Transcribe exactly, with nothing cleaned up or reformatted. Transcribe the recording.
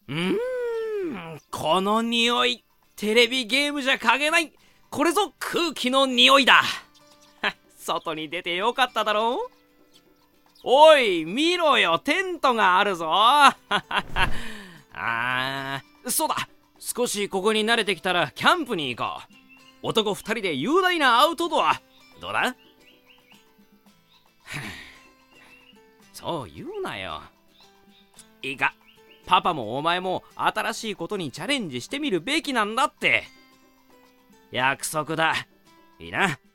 うーん、この匂い、テレビゲームじゃ嗅げない。これぞ空気の匂いだ。外に出てよかっただろう。おい、見ろよ、テントがあるぞ。あー、そうだ、少しここに慣れてきたらキャンプに行こう。男二人で雄大なアウトドア、どうだ？そう言うなよ。いいか、パパもお前も新しいことにチャレンジしてみるべきなんだって。約束だ。いいな。